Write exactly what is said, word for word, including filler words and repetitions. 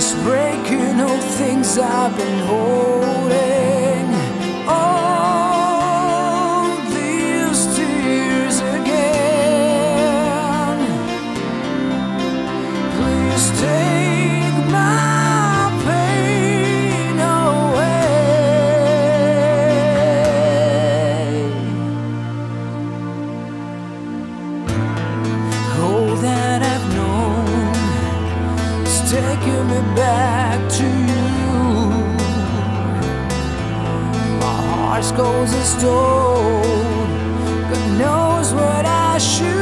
Just breaking all things I've been holding. All these tears again. Please take my pain away. All that I've known is taking me back to you. My heart's cold as stone. God knows what I should